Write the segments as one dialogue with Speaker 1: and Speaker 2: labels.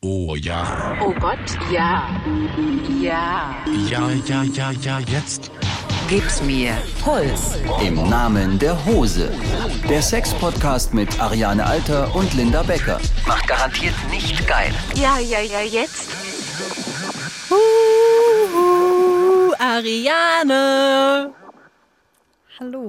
Speaker 1: Oh ja.
Speaker 2: Oh Gott, ja. Ja.
Speaker 1: Ja, jetzt.
Speaker 2: Gib's mir. Puls.
Speaker 3: Im Namen der Hose. Der Sex-Podcast mit Ariane Alter und Linda Becker. Macht garantiert nicht geil.
Speaker 2: Ja, jetzt.
Speaker 4: Ariane.
Speaker 5: Hallo.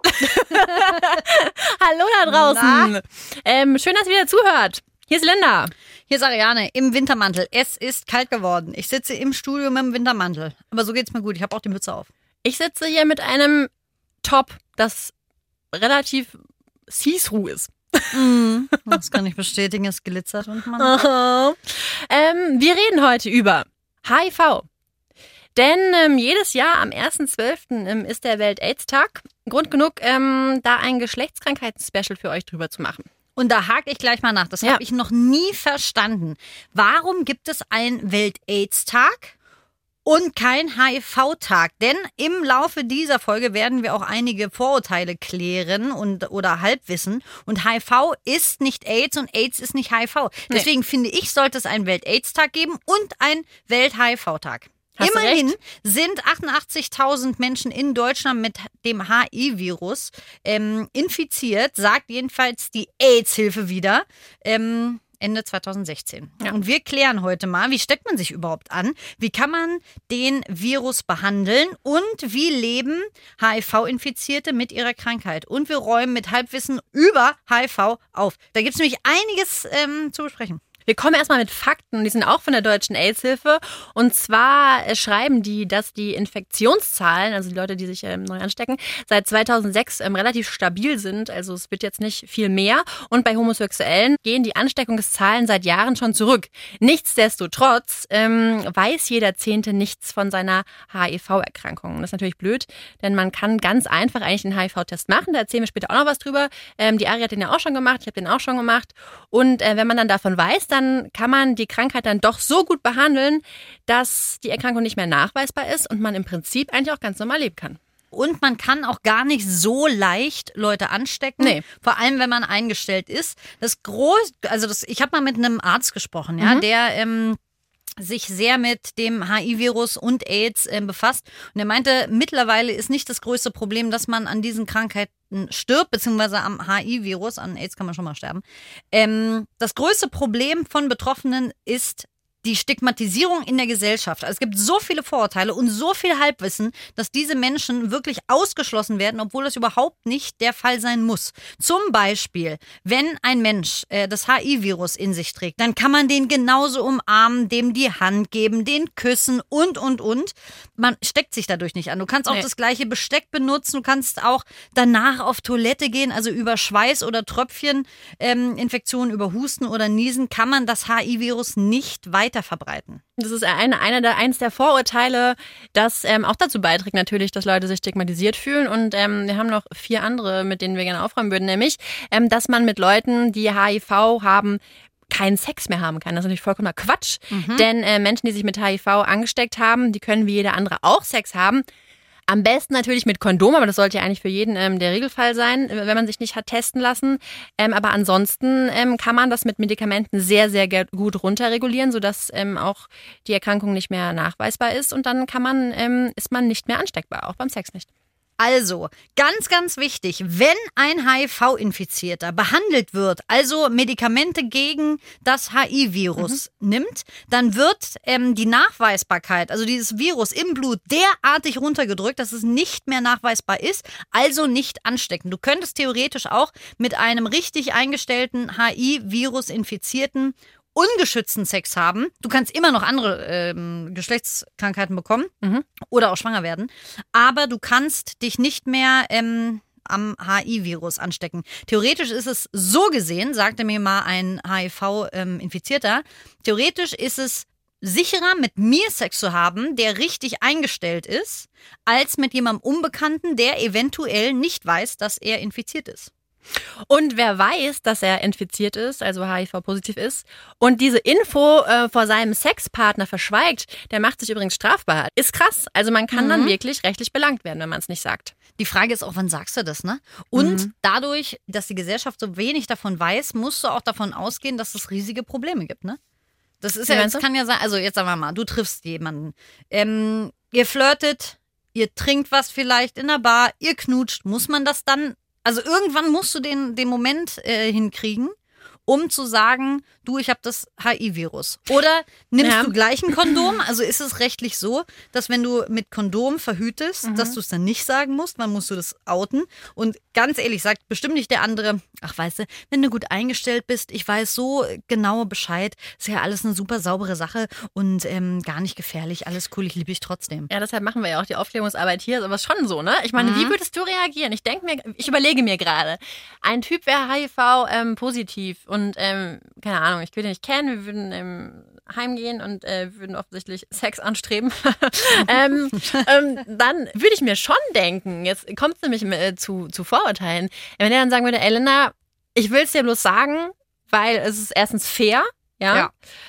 Speaker 4: Hallo da draußen. Schön, dass ihr wieder zuhört. Hier ist Linda.
Speaker 5: Hier ist Ariane im Wintermantel. Es ist kalt geworden. Ich sitze im Studio mit dem Wintermantel. Aber so geht's mir gut. Ich habe auch die Mütze auf.
Speaker 4: Ich sitze hier mit einem Top, das relativ see-through ist.
Speaker 5: Das kann ich bestätigen. Es glitzert und man...
Speaker 4: Wir reden heute über HIV. Denn jedes Jahr am 1.12. Ist der Welt-AIDS-Tag. Grund genug, da ein Geschlechtskrankheiten-Special für euch drüber zu machen.
Speaker 5: Und da hake ich gleich mal nach. Das habe ich noch nie verstanden. Warum gibt es einen Welt-AIDS-Tag und kein HIV-Tag? Denn im Laufe dieser Folge werden wir auch einige Vorurteile klären oder Halbwissen. Und HIV ist nicht AIDS und AIDS ist nicht HIV. Deswegen finde ich, sollte es einen Welt-AIDS-Tag geben und einen Welt-HIV-Tag. Immerhin sind 88.000 Menschen in Deutschland mit dem HIV-Virus infiziert, sagt jedenfalls die AIDS-Hilfe wieder. Ende 2016. Ja. Und wir klären heute mal, wie steckt man sich überhaupt an? Wie kann man den Virus behandeln? Und wie leben HIV-Infizierte mit ihrer Krankheit? Und wir räumen mit Halbwissen über HIV auf. Da gibt es nämlich einiges zu besprechen.
Speaker 4: Wir kommen erstmal mit Fakten, die sind auch von der Deutschen AIDS-Hilfe. Und zwar schreiben die, dass die Infektionszahlen, also die Leute, die sich neu anstecken, seit 2006 relativ stabil sind. Also es wird jetzt nicht viel mehr. Und bei Homosexuellen gehen die Ansteckungszahlen seit Jahren schon zurück. Nichtsdestotrotz weiß jeder Zehnte nichts von seiner HIV-Erkrankung. Das ist natürlich blöd, denn man kann ganz einfach eigentlich einen HIV-Test machen. Da erzählen wir später auch noch was drüber. Die Ari hat den ja auch schon gemacht, ich habe den auch schon gemacht. Und wenn man dann davon weiß, dann kann man die Krankheit dann doch so gut behandeln, dass die Erkrankung nicht mehr nachweisbar ist und man im Prinzip eigentlich auch ganz normal leben kann.
Speaker 5: Und man kann auch gar nicht so leicht Leute anstecken, vor allem wenn man eingestellt ist. Ich habe mal mit einem Arzt gesprochen, der sich sehr mit dem HIV-Virus und AIDS befasst. Und er meinte, mittlerweile ist nicht das größte Problem, dass man an diesen Krankheiten stirbt, beziehungsweise am HIV-Virus, an AIDS kann man schon mal sterben. Das größte Problem von Betroffenen ist die Stigmatisierung in der Gesellschaft. Also es gibt so viele Vorurteile und so viel Halbwissen, dass diese Menschen wirklich ausgeschlossen werden, obwohl das überhaupt nicht der Fall sein muss. Zum Beispiel, wenn ein Mensch das HIV-Virus in sich trägt, dann kann man den genauso umarmen, dem die Hand geben, den küssen und. Man steckt sich dadurch nicht an. Du kannst auch das gleiche Besteck benutzen, du kannst auch danach auf Toilette gehen, also über Schweiß oder Tröpfchen, Infektionen über Husten oder Niesen kann man das HIV-Virus nicht weiter verbreiten.
Speaker 4: Das ist eins der Vorurteile, das auch dazu beiträgt natürlich, dass Leute sich stigmatisiert fühlen. Und wir haben noch 4 andere, mit denen wir gerne aufräumen würden, nämlich, dass man mit Leuten, die HIV haben, keinen Sex mehr haben kann. Das ist natürlich vollkommener Quatsch. Denn Menschen, die sich mit HIV angesteckt haben, die können wie jeder andere auch Sex haben. Am besten natürlich mit Kondom, aber das sollte ja eigentlich für jeden der Regelfall sein, wenn man sich nicht hat testen lassen. Aber ansonsten kann man das mit Medikamenten sehr, sehr gut runterregulieren, sodass auch die Erkrankung nicht mehr nachweisbar ist. Und dann ist man nicht mehr ansteckbar, auch beim Sex nicht.
Speaker 5: Also, ganz, ganz wichtig, wenn ein HIV-Infizierter behandelt wird, also Medikamente gegen das HIV-Virus nimmt, dann wird die Nachweisbarkeit, also dieses Virus im Blut, derartig runtergedrückt, dass es nicht mehr nachweisbar ist, also nicht anstecken. Du könntest theoretisch auch mit einem richtig eingestellten HIV-Virus-Infizierten ungeschützten Sex haben. Du kannst immer noch andere Geschlechtskrankheiten bekommen oder auch schwanger werden, aber du kannst dich nicht mehr am HIV-Virus anstecken. Theoretisch ist es so gesehen, sagte mir mal ein HIV-Infizierter, theoretisch ist es sicherer, mit mir Sex zu haben, der richtig eingestellt ist, als mit jemandem Unbekannten, der eventuell nicht weiß, dass er infiziert ist.
Speaker 4: Und wer weiß, dass er infiziert ist, also HIV-positiv ist, und diese Info vor seinem Sexpartner verschweigt, der macht sich übrigens strafbar. Ist krass. Also man kann dann wirklich rechtlich belangt werden, wenn man es nicht sagt.
Speaker 5: Die Frage ist auch, wann sagst du das, ne? Und dadurch, dass die Gesellschaft so wenig davon weiß, musst du auch davon ausgehen, dass es riesige Probleme gibt, ne? Das ist ja, das kann ja sein, also jetzt sagen wir mal, du triffst jemanden. Ihr flirtet, ihr trinkt was vielleicht in der Bar, ihr knutscht. Muss man das dann, also irgendwann musst du den Moment hinkriegen, um zu sagen, du, ich habe das HIV-Virus. Oder nimmst du gleich ein Kondom? Also ist es rechtlich so, dass wenn du mit Kondom verhütest, dass du es dann nicht sagen musst, wann musst du das outen? Und ganz ehrlich, sagt bestimmt nicht der andere, ach weißt du, wenn du gut eingestellt bist, ich weiß so genau Bescheid, ist ja alles eine super saubere Sache und gar nicht gefährlich, alles cool, ich liebe dich trotzdem.
Speaker 4: Ja, deshalb machen wir ja auch die Aufklärungsarbeit hier, aber schon so, ne? Ich meine, wie würdest du reagieren? Ich überlege mir gerade, ein Typ wäre HIV positiv und keine Ahnung, ich würde ihn nicht kennen, wir würden heimgehen und würden offensichtlich Sex anstreben. Dann würde ich mir schon denken, jetzt kommt es nämlich zu Vorurteilen, wenn er dann sagen würde, ey Linda, ich will es dir bloß sagen, weil es ist erstens fair, ja.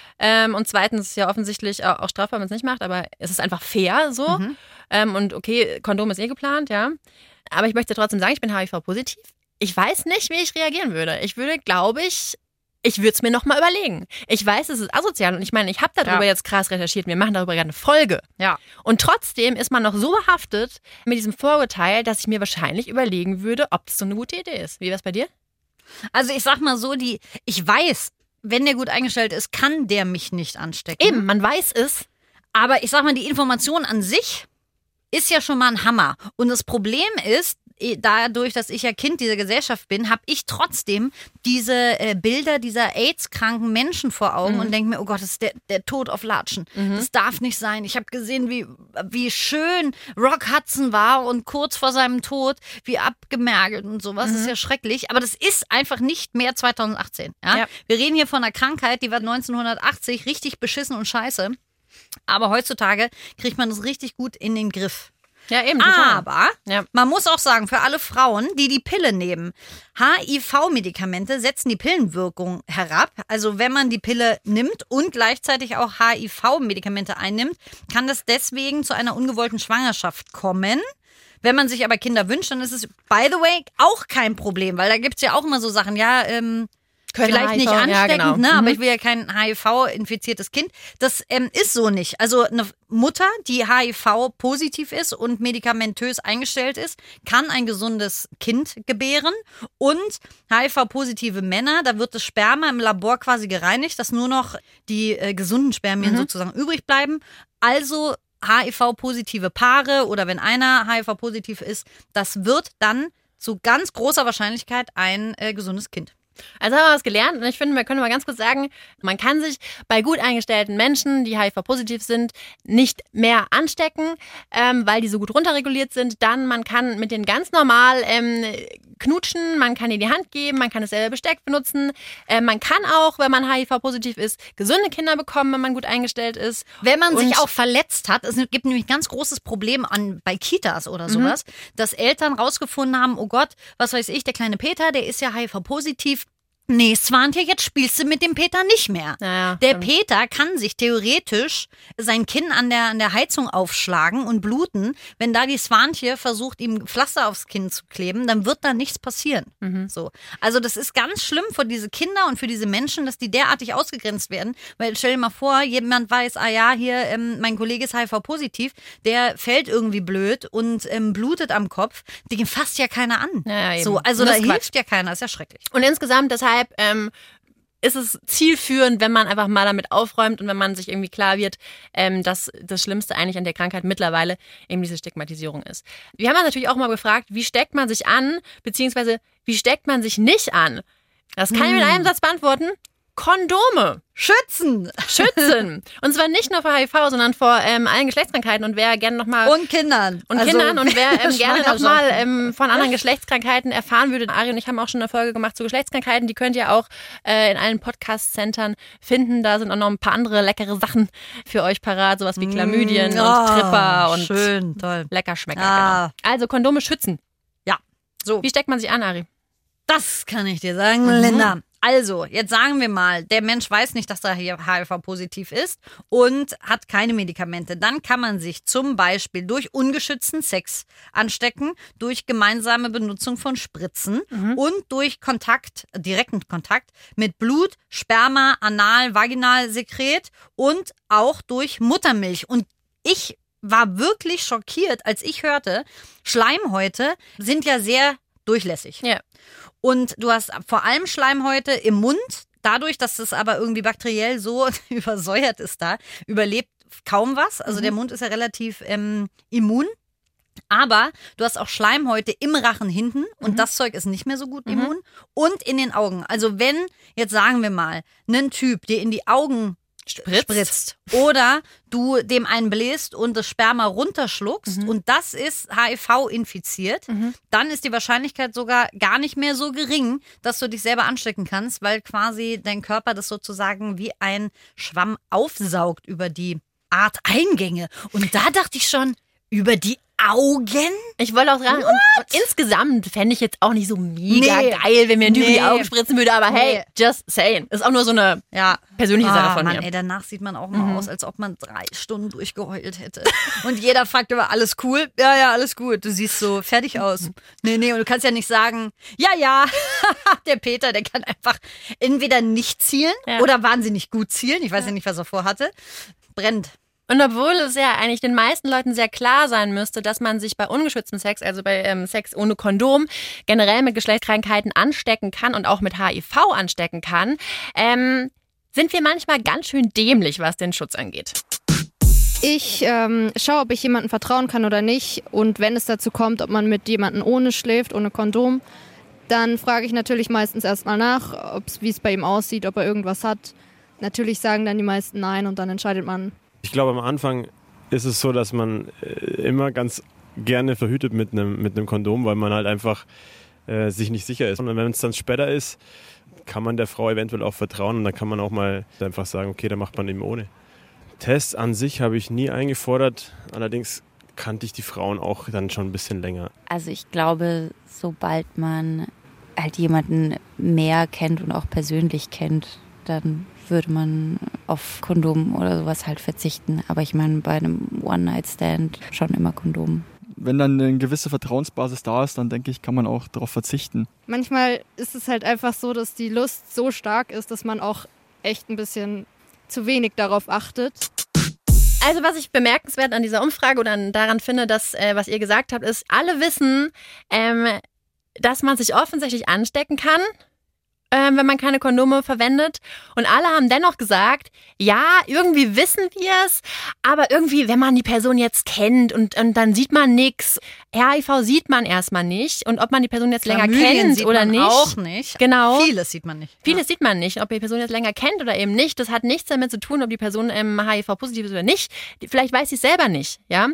Speaker 4: Und zweitens ist es ja offensichtlich auch strafbar, wenn man es nicht macht, aber es ist einfach fair so. Und okay, Kondom ist geplant, ja. Aber ich möchte trotzdem sagen, ich bin HIV-positiv. Ich weiß nicht, wie ich reagieren würde. Ich würde, glaube ich würde es mir nochmal überlegen. Ich weiß, es ist asozial und ich meine, ich habe darüber jetzt krass recherchiert. Wir machen darüber gerade eine Folge. Ja. Und trotzdem ist man noch so behaftet mit diesem Vorurteil, dass ich mir wahrscheinlich überlegen würde, ob das so eine gute Idee ist. Wie wäre es bei dir?
Speaker 5: Also ich sag mal so, ich weiß, wenn der gut eingestellt ist, kann der mich nicht anstecken.
Speaker 4: Eben, man weiß es.
Speaker 5: Aber ich sag mal, die Information an sich ist ja schon mal ein Hammer. Und das Problem ist, dadurch, dass ich ja Kind dieser Gesellschaft bin, habe ich trotzdem diese Bilder dieser AIDS-kranken Menschen vor Augen und denke mir, oh Gott, das ist der Tod auf Latschen. Das darf nicht sein. Ich habe gesehen, wie schön Rock Hudson war und kurz vor seinem Tod, wie abgemergelt und sowas. Das ist ja schrecklich. Aber das ist einfach nicht mehr 2018. Ja? Wir reden hier von einer Krankheit, die war 1980 richtig beschissen und scheiße. Aber heutzutage kriegt man das richtig gut in den Griff.
Speaker 4: Ja, eben. Total.
Speaker 5: Aber man muss auch sagen, für alle Frauen, die Pille nehmen, HIV-Medikamente setzen die Pillenwirkung herab. Also wenn man die Pille nimmt und gleichzeitig auch HIV-Medikamente einnimmt, kann das deswegen zu einer ungewollten Schwangerschaft kommen. Wenn man sich aber Kinder wünscht, dann ist es, by the way, auch kein Problem. Weil da gibt es ja auch immer so Sachen, vielleicht
Speaker 4: HIV,
Speaker 5: nicht ansteckend,
Speaker 4: genau.
Speaker 5: ne? Aber ich will ja kein HIV-infiziertes Kind. Das ist so nicht. Also eine Mutter, die HIV-positiv ist und medikamentös eingestellt ist, kann ein gesundes Kind gebären. Und HIV-positive Männer, da wird das Sperma im Labor quasi gereinigt, dass nur noch die gesunden Spermien sozusagen übrig bleiben. Also HIV-positive Paare oder wenn einer HIV-positiv ist, das wird dann zu ganz großer Wahrscheinlichkeit ein gesundes Kind.
Speaker 4: Also haben wir was gelernt und ich finde, wir können mal ganz kurz sagen, man kann sich bei gut eingestellten Menschen, die HIV-positiv sind, nicht mehr anstecken, weil die so gut runterreguliert sind. Dann, man kann mit denen ganz normal knutschen, man kann ihnen die Hand geben, man kann dasselbe Besteck benutzen. Man kann auch, wenn man HIV-positiv ist, gesunde Kinder bekommen, wenn man gut eingestellt ist.
Speaker 5: Wenn man sich auch verletzt hat, es gibt nämlich ein ganz großes Problem bei Kitas oder sowas, dass Eltern rausgefunden haben, oh Gott, was weiß ich, der kleine Peter, der ist ja HIV-positiv. Nee, Swantje, jetzt spielst du mit dem Peter nicht mehr.
Speaker 4: Ja,
Speaker 5: der Peter kann sich theoretisch sein Kinn an der Heizung aufschlagen und bluten. Wenn da die Swantje versucht, ihm Pflaster aufs Kinn zu kleben, dann wird da nichts passieren. So. Also das ist ganz schlimm für diese Kinder und für diese Menschen, dass die derartig ausgegrenzt werden. Weil stell dir mal vor, jemand weiß, hier, mein Kollege ist HIV-positiv, der fällt irgendwie blöd und blutet am Kopf. Den fasst ja keiner an.
Speaker 4: Ja,
Speaker 5: so, also da hilft ja keiner, ist ja schrecklich.
Speaker 4: Und insgesamt, deshalb ist es zielführend, wenn man einfach mal damit aufräumt und wenn man sich irgendwie klar wird, dass das Schlimmste eigentlich an der Krankheit mittlerweile eben diese Stigmatisierung ist. Wir haben uns natürlich auch mal gefragt, wie steckt man sich an, beziehungsweise wie steckt man sich nicht an? Das kann ich mit einem Satz beantworten. Kondome.
Speaker 5: Schützen.
Speaker 4: Und zwar nicht nur vor HIV, sondern vor allen Geschlechtskrankheiten. Und wer gerne nochmal...
Speaker 5: Und Kindern.
Speaker 4: Und wer gerne nochmal von anderen Geschlechtskrankheiten erfahren würde. Ari und ich haben auch schon eine Folge gemacht zu Geschlechtskrankheiten. Die könnt ihr auch in allen Podcast-Centern finden. Da sind auch noch ein paar andere leckere Sachen für euch parat. Sowas wie Chlamydien und Tripper und
Speaker 5: schön, toll.
Speaker 4: Leckerschmecker. Genau. Also Kondome schützen.
Speaker 5: Ja. So.
Speaker 4: Wie steckt man sich an, Ari?
Speaker 5: Das kann ich dir sagen, Linda. Also, jetzt sagen wir mal, der Mensch weiß nicht, dass er HIV-positiv ist und hat keine Medikamente. Dann kann man sich zum Beispiel durch ungeschützten Sex anstecken, durch gemeinsame Benutzung von Spritzen und durch direkten Kontakt mit Blut, Sperma, Anal, Vaginalsekret und auch durch Muttermilch. Und ich war wirklich schockiert, als ich hörte, Schleimhäute sind ja sehr durchlässig.
Speaker 4: Ja.
Speaker 5: Und du hast vor allem Schleimhäute im Mund. Dadurch, dass es aber irgendwie bakteriell so übersäuert ist da, überlebt kaum was. Also der Mund ist ja relativ immun. Aber du hast auch Schleimhäute im Rachen hinten und das Zeug ist nicht mehr so gut immun. Und in den Augen. Also wenn, jetzt sagen wir mal, ein Typ dir in die Augen spritzt oder du dem einen bläst und das Sperma runterschluckst und das ist HIV infiziert, dann ist die Wahrscheinlichkeit sogar gar nicht mehr so gering, dass du dich selber anstecken kannst, weil quasi dein Körper das sozusagen wie ein Schwamm aufsaugt über die Art Eingänge. Und da dachte ich schon, über die Augen?
Speaker 4: Ich wollte auch sagen, und insgesamt fände ich jetzt auch nicht so mega geil, wenn mir ein Typ in die Augen spritzen würde, aber hey, just saying. Ist auch nur so eine persönliche Sache von mir.
Speaker 5: Ey, danach sieht man auch mal aus, als ob man 3 Stunden durchgeheult hätte. Und jeder fragt immer, alles cool? Ja, alles gut. Du siehst so fertig aus. Nee, und du kannst ja nicht sagen, ja, der Peter, der kann einfach entweder nicht zielen oder wahnsinnig gut zielen. Ich weiß ja nicht, was er vorhatte. Brennt.
Speaker 4: Und obwohl es ja eigentlich den meisten Leuten sehr klar sein müsste, dass man sich bei ungeschütztem Sex, also bei Sex ohne Kondom, generell mit Geschlechtskrankheiten anstecken kann und auch mit HIV anstecken kann, sind wir manchmal ganz schön dämlich, was den Schutz angeht.
Speaker 6: Ich schaue, ob ich jemandem vertrauen kann oder nicht. Und wenn es dazu kommt, ob man mit jemandem ohne schläft, ohne Kondom, dann frage ich natürlich meistens erstmal nach, wie es bei ihm aussieht, ob er irgendwas hat. Natürlich sagen dann die meisten nein und dann entscheidet man.
Speaker 7: Ich glaube, am Anfang ist es so, dass man immer ganz gerne verhütet mit einem Kondom, weil man halt einfach sich nicht sicher ist. Und wenn es dann später ist, kann man der Frau eventuell auch vertrauen und dann kann man auch mal einfach sagen, okay, dann macht man eben ohne. Tests an sich habe ich nie eingefordert, allerdings kannte ich die Frauen auch dann schon ein bisschen länger.
Speaker 8: Also ich glaube, sobald man halt jemanden mehr kennt und auch persönlich kennt, dann würde man auf Kondom oder sowas halt verzichten. Aber ich meine, bei einem One-Night-Stand schon immer Kondom.
Speaker 9: Wenn dann eine gewisse Vertrauensbasis da ist, dann denke ich, kann man auch darauf verzichten.
Speaker 6: Manchmal ist es halt einfach so, dass die Lust so stark ist, dass man auch echt ein bisschen zu wenig darauf achtet.
Speaker 4: Also was ich bemerkenswert an dieser Umfrage oder daran finde, dass, was ihr gesagt habt, ist, alle wissen, dass man sich offensichtlich anstecken kann, wenn man keine Kondome verwendet. Und alle haben dennoch gesagt, ja, irgendwie wissen wir es, aber irgendwie, wenn man die Person jetzt kennt und dann sieht man nichts. HIV sieht man erstmal nicht. Und ob man die Person jetzt länger kennt oder nicht.
Speaker 5: Auch nicht.
Speaker 4: Genau.
Speaker 5: Vieles sieht man nicht.
Speaker 4: Vieles sieht man nicht. Ob die Person jetzt länger kennt oder eben nicht, das hat nichts damit zu tun, ob die Person HIV-positiv ist oder nicht. Vielleicht weiß sie es selber nicht. Ja.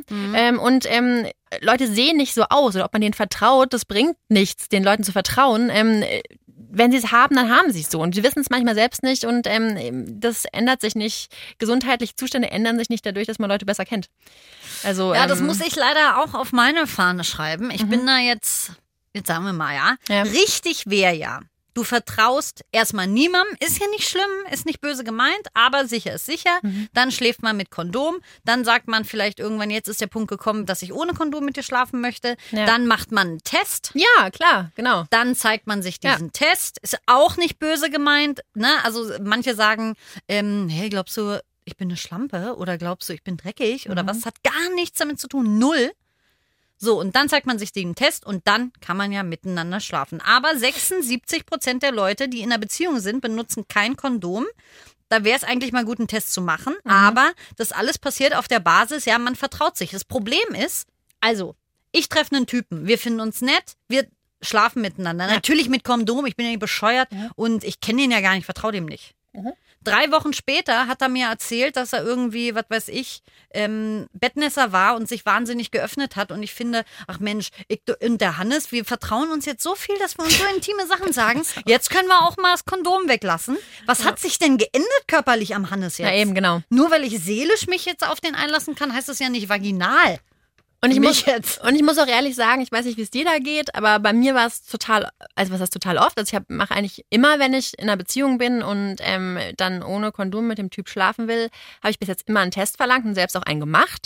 Speaker 4: Leute sehen nicht so aus. Oder ob man denen vertraut, das bringt nichts, den Leuten zu vertrauen. Wenn sie es haben, dann haben sie es so. Und sie wissen es manchmal selbst nicht und das ändert sich nicht. Gesundheitliche Zustände ändern sich nicht dadurch, dass man Leute besser kennt. Also,
Speaker 5: ja, das muss ich leider auch auf meine Fahne schreiben. Ich bin da jetzt sagen wir mal, ja. Richtig wäre ja. Du vertraust erstmal niemandem, ist ja nicht schlimm, ist nicht böse gemeint, aber sicher ist sicher. Dann schläft man mit Kondom, dann sagt man vielleicht irgendwann, jetzt ist der Punkt gekommen, dass ich ohne Kondom mit dir schlafen möchte. Ja. Dann macht man einen Test.
Speaker 4: Ja, klar, genau.
Speaker 5: Dann zeigt man sich diesen Test, ist auch nicht böse gemeint. Ne? Also manche sagen, hey, glaubst du, ich bin eine Schlampe oder glaubst du, ich bin dreckig oder was? Das hat gar nichts damit zu tun, null. So, und dann zeigt man sich den Test und dann kann man ja miteinander schlafen. Aber 76% der Leute, die in einer Beziehung sind, benutzen kein Kondom. Da wäre es eigentlich mal gut, einen Test zu machen. Aber das alles passiert auf der Basis, ja, man vertraut sich. Das Problem ist, also, ich treffe einen Typen, wir finden uns nett, wir schlafen miteinander. Ja. Natürlich mit Kondom, ich bin ja nicht bescheuert und ich kenne ihn ja gar nicht, vertraue dem nicht. 3 Wochen später hat er mir erzählt, dass er irgendwie, was weiß ich, Bettnässer war und sich wahnsinnig geöffnet hat. Und ich finde, ach Mensch, und der Hannes, wir vertrauen uns jetzt so viel, dass wir uns so intime Sachen sagen. Jetzt können wir auch mal das Kondom weglassen. Was hat sich denn geändert körperlich am Hannes jetzt?
Speaker 4: Ja, eben, genau.
Speaker 5: Nur weil ich seelisch mich jetzt auf den einlassen kann, heißt das ja nicht vaginal.
Speaker 4: Und ich muss auch ehrlich sagen, ich weiß nicht, wie es dir da geht, aber bei mir war es total, also was heißt total oft? Also ich mache eigentlich immer, wenn ich in einer Beziehung bin und dann ohne Kondom mit dem Typ schlafen will, habe ich bis jetzt immer einen Test verlangt und selbst auch einen gemacht.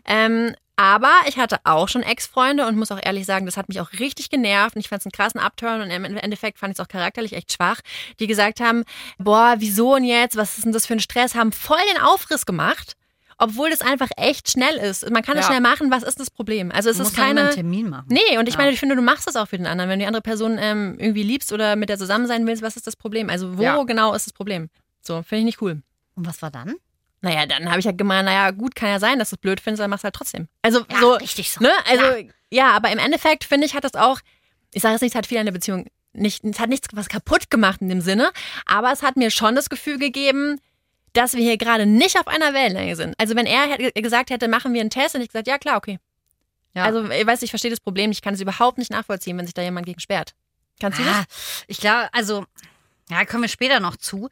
Speaker 4: Aber ich hatte auch schon Ex-Freunde und muss auch ehrlich sagen, das hat mich auch richtig genervt und ich fand es einen krassen Upturn und im Endeffekt fand ich es auch charakterlich echt schwach, die gesagt haben, boah, wieso und jetzt, was ist denn das für ein Stress, haben voll den Aufriss gemacht. Obwohl das einfach echt schnell ist. Man kann es schnell machen, was ist das Problem? Also es ist keine...
Speaker 5: einen Termin machen.
Speaker 4: Nee, und ich meine, ich finde, du machst das auch für den anderen. Wenn du die andere Person irgendwie liebst oder mit der zusammen sein willst, was ist das Problem? Also wo genau ist das Problem? So, finde ich nicht cool.
Speaker 5: Und was war dann?
Speaker 4: Naja, dann habe ich halt gemeint, naja, gut, kann ja sein, dass du es blöd findest, aber machst halt trotzdem. Also
Speaker 5: ja,
Speaker 4: so...
Speaker 5: richtig so.
Speaker 4: Ne? Also ja, aber im Endeffekt, finde ich, hat das auch... Ich sage jetzt nicht, es hat viel an der Beziehung... Es hat nichts was kaputt gemacht in dem Sinne, aber es hat mir schon das Gefühl gegeben... dass wir hier gerade nicht auf einer Wellenlänge sind. Also wenn er gesagt hätte, machen wir einen Test, hätte ich gesagt, ja klar, okay. Ja. Also ich verstehe das Problem nicht. Ich kann es überhaupt nicht nachvollziehen, wenn sich da jemand gegen sperrt. Kannst du das?
Speaker 5: Ich glaube, also, kommen wir später noch zu,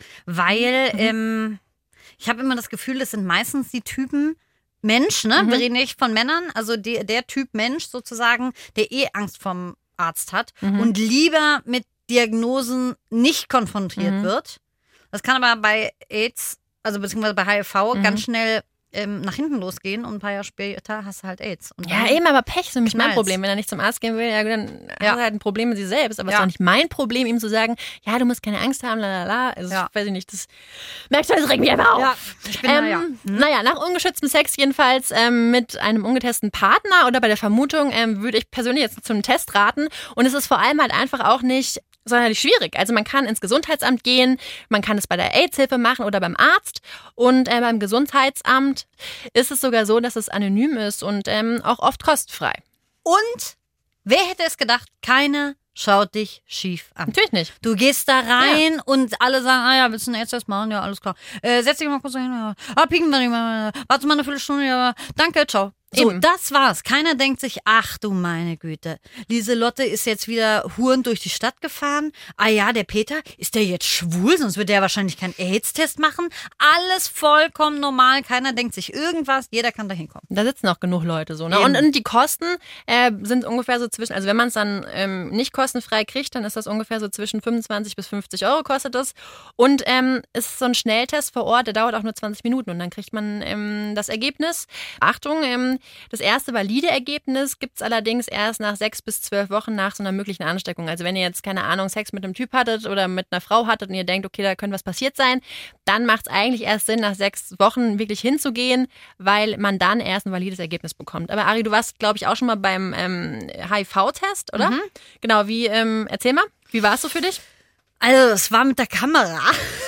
Speaker 5: weil ich habe immer das Gefühl, das sind meistens die Typen Mensch, ne? Wir reden nicht von Männern, also der Typ Mensch sozusagen, der Angst vom Arzt hat und lieber mit Diagnosen nicht konfrontiert wird. Das kann aber bei AIDS, also beziehungsweise bei HIV, ganz schnell nach hinten losgehen und ein paar Jahre später hast du halt AIDS. Und
Speaker 4: ja, eben, aber Pech ist nämlich mein Problem. Wenn er nicht zum Arzt gehen will, ja, dann hat er halt ein Problem mit sich selbst. Aber es ist auch nicht mein Problem, ihm zu sagen, ja, du musst keine Angst haben, lalala. Also, weiß ich nicht, das merkst du, das regt mich einfach auf.
Speaker 5: Ja, ich bin
Speaker 4: Naja, nach ungeschütztem Sex jedenfalls mit einem ungetesteten Partner oder bei der Vermutung würde ich persönlich jetzt zu einem Test raten. Und es ist vor allem halt einfach auch nicht sonderlich schwierig. Also man kann ins Gesundheitsamt gehen, man kann es bei der AIDS-Hilfe machen oder beim Arzt und beim Gesundheitsamt ist es sogar so, dass es anonym ist und auch oft kostenfrei.
Speaker 5: Und wer hätte es gedacht, keiner schaut dich schief an.
Speaker 4: Natürlich nicht.
Speaker 5: Du gehst da rein und alle sagen, willst du einen AIDS-Test machen? Ja, alles klar. Setz dich mal kurz hin. Pieken wir nicht mal. Warte mal eine Viertelstunde. Ja. Danke, ciao. So, das war's. Keiner denkt sich, ach du meine Güte, Lieselotte ist jetzt wieder hurend durch die Stadt gefahren. Ah ja, der Peter, ist der jetzt schwul? Sonst wird der wahrscheinlich keinen AIDS-Test machen. Alles vollkommen normal. Keiner denkt sich irgendwas. Jeder kann da hinkommen.
Speaker 4: Da sitzen auch genug Leute so. Ne? Und die Kosten sind ungefähr so zwischen, also wenn man es dann nicht kostenfrei kriegt, dann ist das ungefähr so zwischen 25 bis 50 Euro kostet das. Und es ist so ein Schnelltest vor Ort, der dauert auch nur 20 Minuten und dann kriegt man das Ergebnis. Achtung, das erste valide Ergebnis gibt es allerdings erst nach 6 bis 12 Wochen nach so einer möglichen Ansteckung. Also wenn ihr jetzt, keine Ahnung, Sex mit einem Typ hattet oder mit einer Frau hattet und ihr denkt, okay, da könnte was passiert sein, dann macht es eigentlich erst Sinn, nach 6 Wochen wirklich hinzugehen, weil man dann erst ein valides Ergebnis bekommt. Aber Ari, du warst, glaube ich, auch schon mal beim HIV-Test, oder? Genau, erzähl mal, wie war es so für dich?
Speaker 5: Also, es war mit der Kamera.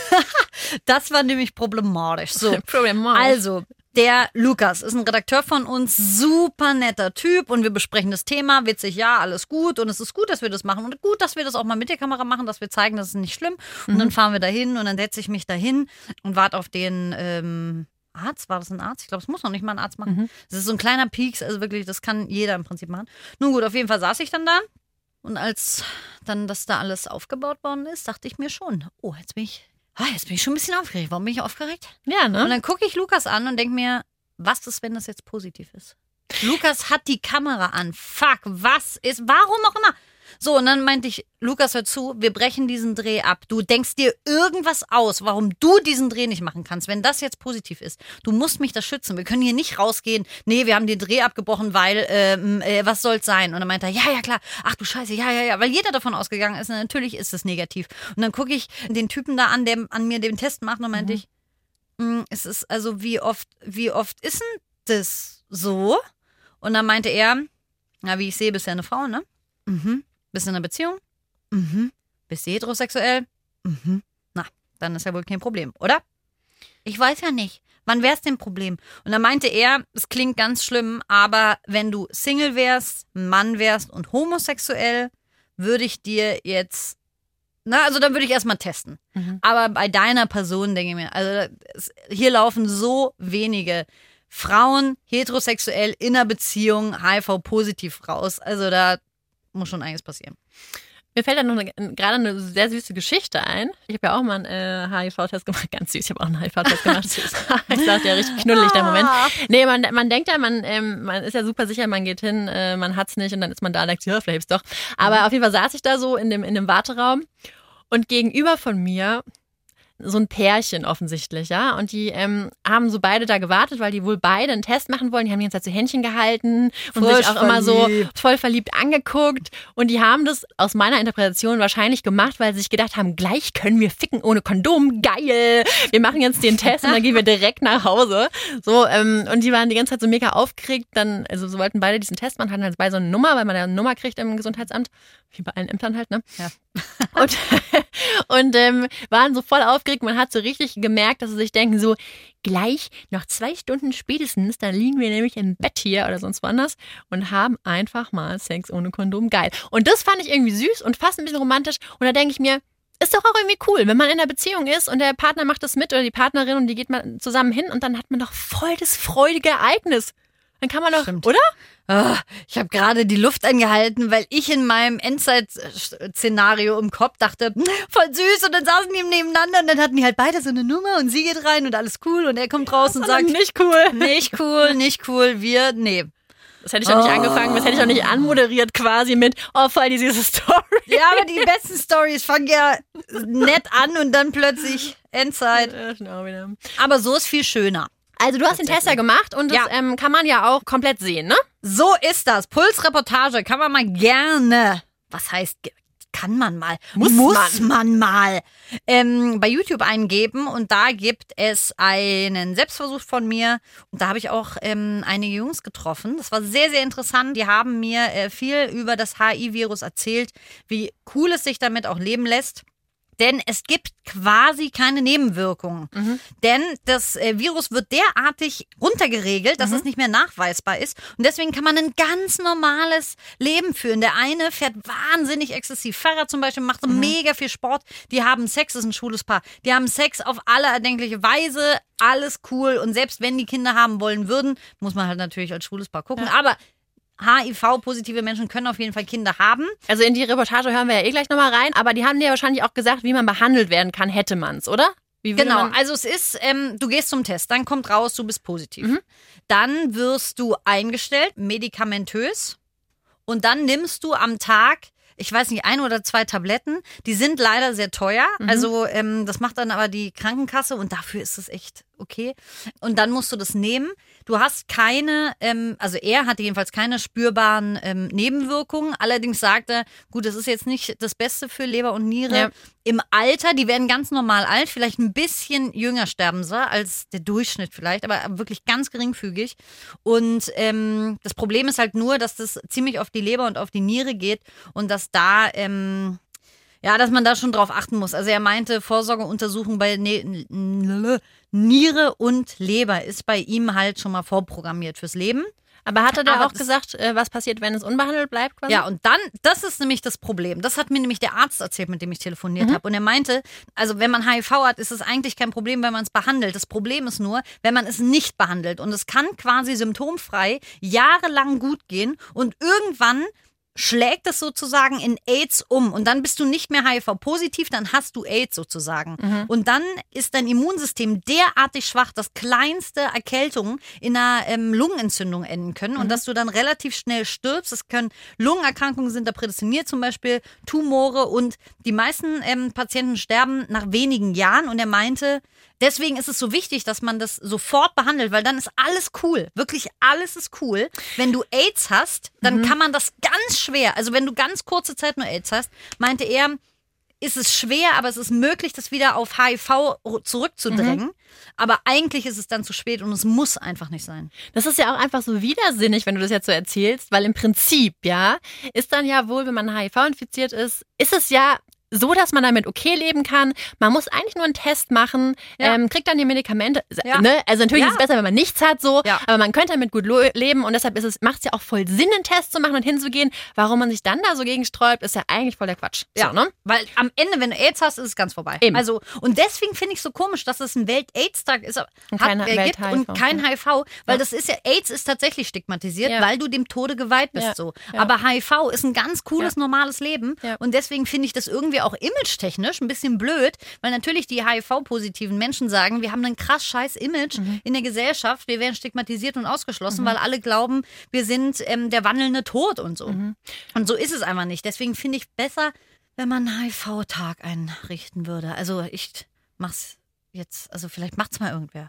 Speaker 5: Das war nämlich problematisch. So, also, der Lukas ist ein Redakteur von uns, super netter Typ und wir besprechen das Thema, witzig, ja, alles gut und es ist gut, dass wir das machen und gut, dass wir das auch mal mit der Kamera machen, dass wir zeigen, das ist nicht schlimm und dann fahren wir dahin und dann setze ich mich dahin und warte auf den Arzt, war das ein Arzt? Ich glaube, es muss noch nicht mal ein Arzt machen. Das ist so ein kleiner Pieks, also wirklich, das kann jeder im Prinzip machen. Nun gut, auf jeden Fall saß ich dann da und als dann das da alles aufgebaut worden ist, dachte ich mir schon, oh, jetzt bin ich schon ein bisschen aufgeregt. Warum bin ich aufgeregt?
Speaker 4: Ja, ne?
Speaker 5: Und dann gucke ich Lukas an und denke mir, was ist, wenn das jetzt positiv ist? Lukas hat die Kamera an. Fuck, was ist, warum auch immer? So, und dann meinte ich, Lukas, hör zu, wir brechen diesen Dreh ab. Du denkst dir irgendwas aus, warum du diesen Dreh nicht machen kannst, wenn das jetzt positiv ist. Du musst mich da schützen. Wir können hier nicht rausgehen. Nee, wir haben den Dreh abgebrochen, weil, was soll's sein? Und dann meinte er, ja, klar. Ach du Scheiße, ja. Weil jeder davon ausgegangen ist, natürlich ist es negativ. Und dann gucke ich den Typen da an, der an mir den Test macht und meinte ich, es ist also, wie oft ist denn das so? Und dann meinte er, na, wie ich sehe, bist ja eine Frau, ne? Bist du in einer Beziehung? Bist du heterosexuell? Na, dann ist ja wohl kein Problem, oder? Ich weiß ja nicht. Wann wär's denn ein Problem? Und dann meinte er, es klingt ganz schlimm, aber wenn du Single wärst, Mann wärst und homosexuell, würde ich dir jetzt, also dann würde ich erstmal testen. Aber bei deiner Person denke ich mir, also hier laufen so wenige Frauen heterosexuell in einer Beziehung HIV-positiv raus. Also da muss schon einiges passieren.
Speaker 4: Mir fällt da noch gerade eine sehr süße Geschichte ein. Ich habe ja auch mal einen HIV-Test gemacht. Ganz süß, ich habe auch einen HIV-Test gemacht. Ich sagte ja, richtig knuddelig, der Moment. Nee, man denkt ja, man ist ja super sicher, man geht hin, man hat's nicht und dann ist man da und denkt, ja, vielleicht ist doch. Aber auf jeden Fall saß ich da so in dem Warteraum und gegenüber von mir so ein Pärchen offensichtlich, ja. Und die haben so beide da gewartet, weil die wohl beide einen Test machen wollen. Die haben die ganze Zeit so Händchen gehalten und sich auch immer so voll verliebt angeguckt. Und die haben das aus meiner Interpretation wahrscheinlich gemacht, weil sie sich gedacht haben, gleich können wir ficken ohne Kondom. Geil! Wir machen jetzt den Test und dann gehen wir direkt nach Hause. So, und die waren die ganze Zeit so mega aufgeregt. Dann, also so wollten beide diesen Test machen, hatten halt bei so eine Nummer, weil man da eine Nummer kriegt im Gesundheitsamt. Wie bei allen Ämtern halt, ne? Ja. Und waren so voll aufgeregt. Man hat so richtig gemerkt, dass sie sich denken, so gleich noch 2 Stunden spätestens, dann liegen wir nämlich im Bett hier oder sonst woanders und haben einfach mal Sex ohne Kondom. Geil. Und das fand ich irgendwie süß und fast ein bisschen romantisch. Und da denke ich mir, ist doch auch irgendwie cool, wenn man in einer Beziehung ist und der Partner macht das mit oder die Partnerin und die geht mal zusammen hin und dann hat man doch voll das freudige Ereignis. Dann kann man doch, oder?
Speaker 5: Oh, ich habe gerade die Luft angehalten, weil ich in meinem Endzeit-Szenario im Kopf dachte, voll süß, und dann saßen die nebeneinander und dann hatten die halt beide so eine Nummer und sie geht rein und alles cool und er kommt raus und sagt,
Speaker 4: nicht cool.
Speaker 5: Nicht cool, nee.
Speaker 4: Das hätte ich doch nicht angefangen, das hätte ich auch nicht anmoderiert quasi mit, oh, voll die süße Story.
Speaker 5: Ja, aber die besten Storys fangen ja nett an und dann plötzlich Endzeit. Aber so ist viel schöner.
Speaker 4: Also du hast den Test ja gemacht und das kann man ja auch komplett sehen, ne?
Speaker 5: So ist das. Pulsreportage kann man mal gerne. Was heißt, kann man mal? Muss man mal. Bei YouTube eingeben und da gibt es einen Selbstversuch von mir. Und da habe ich auch einige Jungs getroffen. Das war sehr, sehr interessant. Die haben mir viel über das HIV-Virus erzählt, wie cool es sich damit auch leben lässt. Denn es gibt quasi keine Nebenwirkungen. Denn das Virus wird derartig runtergeregelt, dass es nicht mehr nachweisbar ist. Und deswegen kann man ein ganz normales Leben führen. Der eine fährt wahnsinnig exzessiv Fahrrad zum Beispiel, macht so mega viel Sport. Die haben Sex, das ist ein schwules Paar. Die haben Sex auf alle erdenkliche Weise. Alles cool. Und selbst wenn die Kinder haben wollen würden, muss man halt natürlich als schwules Paar gucken. Ja. Aber HIV-positive Menschen können auf jeden Fall Kinder haben.
Speaker 4: Also in die Reportage hören wir ja gleich nochmal rein, aber die haben dir ja wahrscheinlich auch gesagt, wie man behandelt werden kann, hätte man's, oder?
Speaker 5: Genau, also es ist, du gehst zum Test, dann kommt raus, du bist positiv. Dann wirst du eingestellt, medikamentös, und dann nimmst du am Tag, ich weiß nicht, 1 oder 2 Tabletten. Die sind leider sehr teuer. Also das macht dann aber die Krankenkasse und dafür ist es echt okay. Und dann musst du das nehmen. Du hast keine, also er hatte jedenfalls keine spürbaren Nebenwirkungen. Allerdings sagt er, gut, das ist jetzt nicht das Beste für Leber und Niere. Ja. Im Alter, die werden ganz normal alt, vielleicht ein bisschen jünger sterben sie als der Durchschnitt vielleicht, aber wirklich ganz geringfügig. Und das Problem ist halt nur, dass das ziemlich auf die Leber und auf die Niere geht und dass da, dass man da schon drauf achten muss. Also er meinte, Vorsorgeuntersuchung bei Niere und Leber ist bei ihm halt schon mal vorprogrammiert fürs Leben.
Speaker 4: Aber hat er da auch gesagt, was passiert, wenn es unbehandelt bleibt? Quasi?
Speaker 5: Ja, und dann, das ist nämlich das Problem. Das hat mir nämlich der Arzt erzählt, mit dem ich telefoniert habe. Und er meinte, also wenn man HIV hat, ist es eigentlich kein Problem, wenn man es behandelt. Das Problem ist nur, wenn man es nicht behandelt. Und es kann quasi symptomfrei jahrelang gut gehen und irgendwann schlägt es sozusagen in AIDS um und dann bist du nicht mehr HIV-positiv, dann hast du AIDS sozusagen. Und dann ist dein Immunsystem derartig schwach, dass kleinste Erkältungen in einer Lungenentzündung enden können und dass du dann relativ schnell stirbst. Es können Lungenerkrankungen sind da prädestiniert, zum Beispiel Tumore, und die meisten Patienten sterben nach wenigen Jahren, und er meinte, deswegen ist es so wichtig, dass man das sofort behandelt, weil dann ist alles cool. Wirklich alles ist cool. Wenn du AIDS hast, dann kann man das ganz schwer, also wenn du ganz kurze Zeit nur AIDS hast, meinte er, ist es schwer, aber es ist möglich, das wieder auf HIV zurückzudrängen. Aber eigentlich ist es dann zu spät und es muss einfach nicht sein.
Speaker 4: Das ist ja auch einfach so widersinnig, wenn du das jetzt so erzählst, weil im Prinzip, ja, ist dann ja wohl, wenn man HIV infiziert ist, ist es ja so, dass man damit okay leben kann. Man muss eigentlich nur einen Test machen, kriegt dann die Medikamente.
Speaker 5: Ja.
Speaker 4: Ne? Also natürlich ist es besser, wenn man nichts hat, so,
Speaker 5: Ja.
Speaker 4: aber man könnte damit gut leben und deshalb macht es ja auch voll Sinn, einen Test zu machen und hinzugehen. Warum man sich dann da so gegen sträubt, ist ja eigentlich voll der Quatsch.
Speaker 5: Ja,
Speaker 4: So, ne?
Speaker 5: weil am Ende, wenn du AIDS hast, ist es ganz vorbei.
Speaker 4: Eben.
Speaker 5: Also, und deswegen finde ich es so komisch, dass es ein Welt-AIDS-Tag ist,
Speaker 4: Und keine
Speaker 5: gibt
Speaker 4: Welt-HIV.
Speaker 5: und kein HIV, weil das ist ja, AIDS ist tatsächlich stigmatisiert,
Speaker 4: Ja.
Speaker 5: weil du dem Tode geweiht bist.
Speaker 4: Ja.
Speaker 5: So.
Speaker 4: Ja.
Speaker 5: Aber HIV ist ein ganz cooles, normales Leben
Speaker 4: Ja.
Speaker 5: und deswegen finde ich das irgendwie auch image-technisch ein bisschen blöd, weil natürlich die HIV-positiven Menschen sagen, wir haben ein krass scheiß Image in der Gesellschaft, wir werden stigmatisiert und ausgeschlossen, weil alle glauben, wir sind der wandelnde Tod und so. Und so ist es einfach nicht. Deswegen finde ich besser, wenn man einen HIV-Tag einrichten würde. Also ich mach's jetzt, also vielleicht macht's mal irgendwer.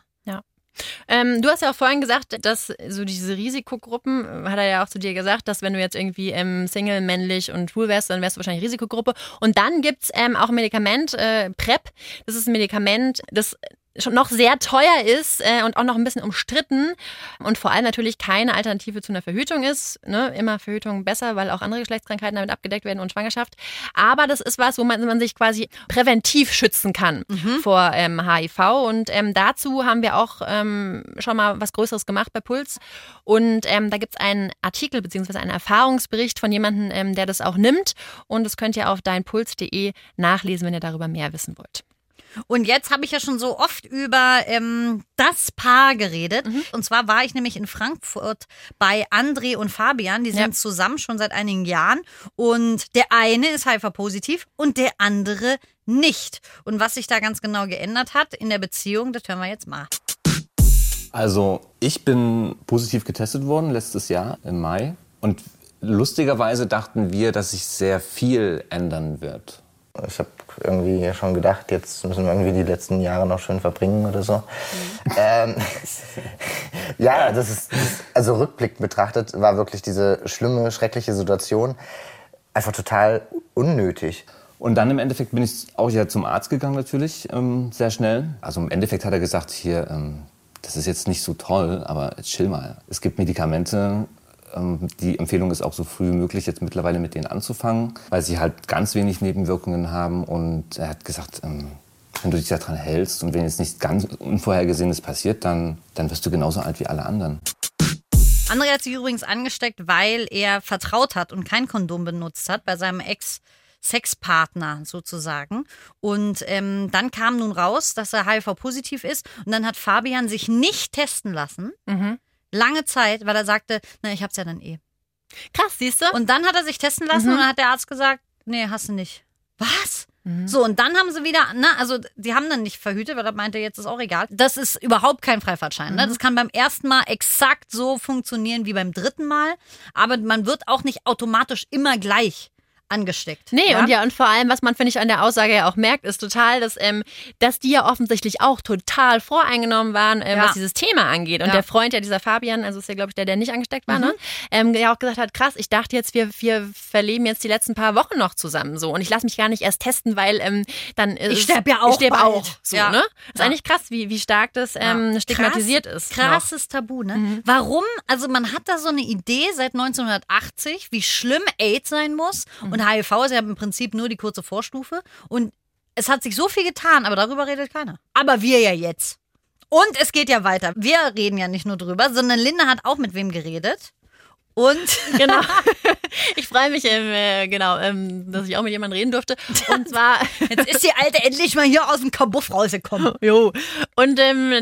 Speaker 4: Du hast ja auch vorhin gesagt, dass so diese Risikogruppen, hat er ja auch zu dir gesagt, dass wenn du jetzt irgendwie Single, männlich und schwul wärst, dann wärst du wahrscheinlich Risikogruppe. Und dann gibt's auch ein Medikament, PrEP. Das ist ein Medikament, das schon noch sehr teuer ist und auch noch ein bisschen umstritten und vor allem natürlich keine Alternative zu einer Verhütung ist. Ne? Immer Verhütung besser, weil auch andere Geschlechtskrankheiten damit abgedeckt werden und Schwangerschaft. Aber das ist was, wo man sich quasi präventiv schützen kann vor HIV. Und dazu haben wir auch schon mal was Größeres gemacht bei Puls. Und da gibt's einen Artikel bzw. einen Erfahrungsbericht von jemandem, der das auch nimmt. Und das könnt ihr auf deinpuls.de nachlesen, wenn ihr darüber mehr wissen wollt.
Speaker 5: Und jetzt habe ich ja schon so oft über das Paar geredet. Und zwar war ich nämlich in Frankfurt bei André und Fabian. Die sind zusammen schon seit einigen Jahren. Und der eine ist HIV-positiv und der andere nicht. Und was sich da ganz genau geändert hat in der Beziehung, das hören wir jetzt mal.
Speaker 10: Also ich bin positiv getestet worden letztes Jahr im Mai. Und lustigerweise dachten wir, dass sich sehr viel ändern wird.
Speaker 11: Ich habe irgendwie schon gedacht, jetzt müssen wir irgendwie die letzten Jahre noch schön verbringen oder so. Ja, also rückblickend betrachtet war wirklich diese schlimme, schreckliche Situation einfach total unnötig.
Speaker 10: Und dann im Endeffekt bin ich auch ja zum Arzt gegangen natürlich, sehr schnell. Also im Endeffekt hat er gesagt, hier, das ist jetzt nicht so toll, aber chill mal. Es gibt Medikamente. Die Empfehlung ist auch so früh wie möglich, jetzt mittlerweile mit denen anzufangen, weil sie halt ganz wenig Nebenwirkungen haben. Und er hat gesagt, wenn du dich daran hältst und wenn jetzt nichts ganz Unvorhergesehenes passiert, dann wirst du genauso alt wie alle anderen.
Speaker 5: André hat sich übrigens angesteckt, weil er vertraut hat und kein Kondom benutzt hat bei seinem Ex-Sexpartner sozusagen. Und dann kam nun raus, dass er HIV-positiv ist. Und dann hat Fabian sich nicht testen lassen. Lange Zeit, weil er sagte, na, ich hab's ja dann eh.
Speaker 4: Krass, siehst du?
Speaker 5: Und dann hat er sich testen lassen und dann hat der Arzt gesagt, nee, hast du nicht. Was? So, und dann haben sie wieder, also die haben dann nicht verhütet, weil er meinte, jetzt ist auch egal. Das ist überhaupt kein Freifahrtschein. Ne? Das kann beim ersten Mal exakt so funktionieren wie beim dritten Mal, aber man wird auch nicht automatisch immer gleich angesteckt.
Speaker 4: Nee, und vor allem, was man, finde ich, an der Aussage ja auch merkt, ist total, dass die ja offensichtlich auch total voreingenommen waren, was dieses Thema angeht. Und der Freund, dieser Fabian, also ist ja, glaube ich, der nicht angesteckt war, ne? Der auch gesagt hat, krass, ich dachte jetzt, wir verleben jetzt die letzten paar Wochen noch zusammen so. Und ich lasse mich gar nicht erst testen, weil dann
Speaker 5: ich sterbe ja auch.
Speaker 4: Ich sterbe auch. So,
Speaker 5: ja.
Speaker 4: Ne? Ist eigentlich krass, wie stark das stigmatisiert ist.
Speaker 5: Krasses Tabu, ne? Warum? Also man hat da so eine Idee seit 1980, wie schlimm AIDS sein muss. Und HIV ist ja im Prinzip nur die kurze Vorstufe. Und es hat sich so viel getan, aber darüber redet keiner. Aber wir ja jetzt. Und es geht ja weiter. Wir reden ja nicht nur drüber, sondern Linda hat auch mit wem geredet. Und
Speaker 4: genau. Ich freue mich, dass ich auch mit jemandem reden durfte. Und zwar
Speaker 5: jetzt ist die Alte endlich mal hier aus dem Kabuff rausgekommen.
Speaker 4: Jo. Und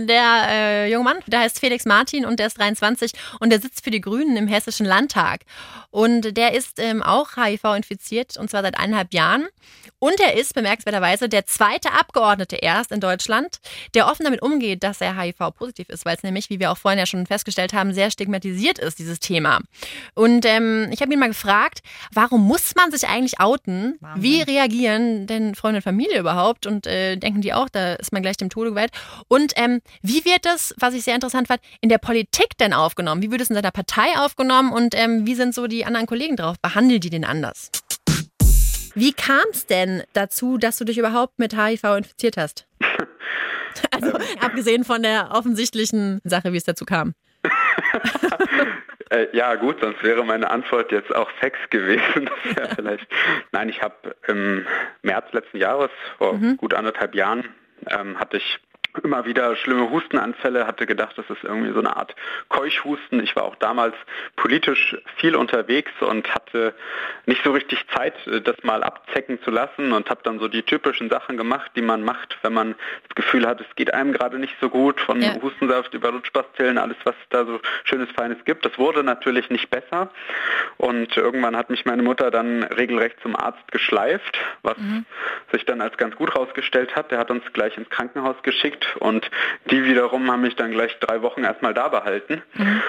Speaker 4: der junge Mann, der heißt Felix Martin und der ist 23 und der sitzt für die Grünen im Hessischen Landtag. Und der ist auch HIV-infiziert und zwar seit 1,5 Jahren. Und er ist bemerkenswerterweise der zweite Abgeordnete erst in Deutschland, der offen damit umgeht, dass er HIV-positiv ist, weil es nämlich, wie wir auch vorhin ja schon festgestellt haben, sehr stigmatisiert ist, dieses Thema. Und ich habe ihn mal gefragt, warum muss man sich eigentlich outen? Wahnsinn. Wie reagieren denn Freunde und Familie überhaupt? Und denken die auch, da ist man gleich dem Tode geweiht? Und wie wird das, was ich sehr interessant fand, in der Politik denn aufgenommen? Wie wird es in seiner Partei aufgenommen? Und wie sind so die anderen Kollegen drauf? Behandeln die den anders? Wie kam es denn dazu, dass du dich überhaupt mit HIV infiziert hast? Also abgesehen von der offensichtlichen Sache, wie es dazu kam.
Speaker 12: Ja gut, sonst wäre meine Antwort jetzt auch Sex gewesen. Das wäre vielleicht. Nein, ich habe im März letzten Jahres, vor gut 1,5 Jahren, hatte ich immer wieder schlimme Hustenanfälle, hatte gedacht, das ist irgendwie so eine Art Keuchhusten. Ich war auch damals politisch viel unterwegs und hatte nicht so richtig Zeit, das mal abchecken zu lassen und habe dann so die typischen Sachen gemacht, die man macht, wenn man das Gefühl hat, es geht einem gerade nicht so gut, von Hustensaft über Lutschpastillen, alles, was es da so schönes, feines gibt. Das wurde natürlich nicht besser und irgendwann hat mich meine Mutter dann regelrecht zum Arzt geschleift, was sich dann als ganz gut rausgestellt hat. Der hat uns gleich ins Krankenhaus geschickt und die wiederum haben mich dann gleich 3 Wochen erstmal da behalten.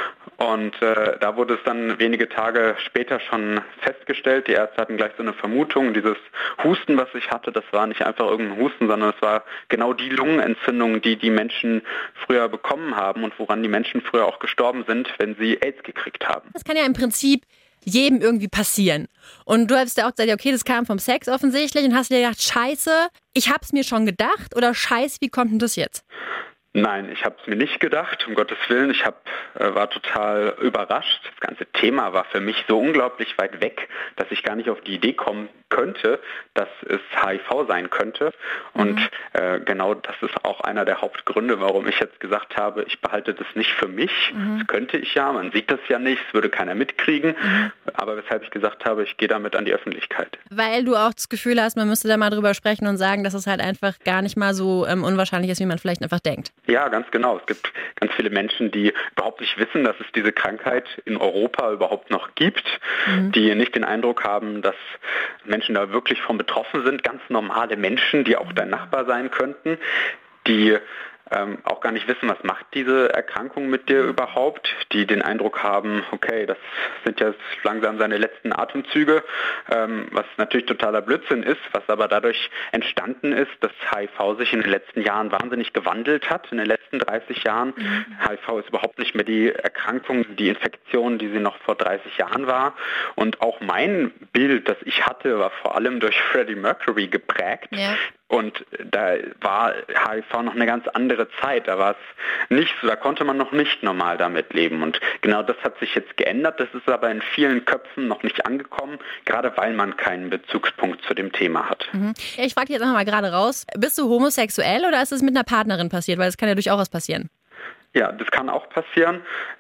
Speaker 12: Und da wurde es dann wenige Tage später schon festgestellt. Die Ärzte hatten gleich so eine Vermutung, dieses Husten, was ich hatte, das war nicht einfach irgendein Husten, sondern es war genau die Lungenentzündung, die die Menschen früher bekommen haben und woran die Menschen früher auch gestorben sind, wenn sie AIDS gekriegt haben.
Speaker 4: Das kann ja im Prinzip jedem irgendwie passieren. Und du hast ja auch gesagt, okay, das kam vom Sex offensichtlich und hast dir gedacht, scheiße, ich hab's mir schon gedacht oder scheiße, wie kommt denn das jetzt?
Speaker 12: Nein, ich habe es mir nicht gedacht, um Gottes Willen. Ich war total überrascht. Das ganze Thema war für mich so unglaublich weit weg, dass ich gar nicht auf die Idee kommen könnte, dass es HIV sein könnte. Und genau das ist auch einer der Hauptgründe, warum ich jetzt gesagt habe, ich behalte das nicht für mich. Das könnte ich ja, man sieht das ja nicht, es würde keiner mitkriegen. Aber weshalb ich gesagt habe, ich gehe damit an die Öffentlichkeit.
Speaker 4: Weil du auch das Gefühl hast, man müsste da mal drüber sprechen und sagen, dass es halt einfach gar nicht mal so unwahrscheinlich ist, wie man vielleicht einfach denkt.
Speaker 12: Ja, ganz genau. Es gibt ganz viele Menschen, die überhaupt nicht wissen, dass es diese Krankheit in Europa überhaupt noch gibt, die nicht den Eindruck haben, dass Menschen da wirklich von betroffen sind. Ganz normale Menschen, die auch dein Nachbar sein könnten, die auch gar nicht wissen, was macht diese Erkrankung mit dir überhaupt, die den Eindruck haben, okay, das sind jetzt langsam seine letzten Atemzüge, was natürlich totaler Blödsinn ist, was aber dadurch entstanden ist, dass HIV sich in den letzten Jahren wahnsinnig gewandelt hat, in den letzten 30 Jahren. HIV ist überhaupt nicht mehr die Erkrankung, die Infektion, die sie noch vor 30 Jahren war. Und auch mein Bild, das ich hatte, war vor allem durch Freddie Mercury geprägt. Ja. Und da war HIV noch eine ganz andere Zeit. Da war es nicht so, da konnte man noch nicht normal damit leben. Und genau das hat sich jetzt geändert. Das ist aber in vielen Köpfen noch nicht angekommen, gerade weil man keinen Bezugspunkt zu dem Thema hat.
Speaker 4: Ich frage dich jetzt einfach mal gerade raus, bist du homosexuell oder ist es mit einer Partnerin passiert? Weil das kann ja durchaus passieren.
Speaker 12: Ja, das kann auch passieren.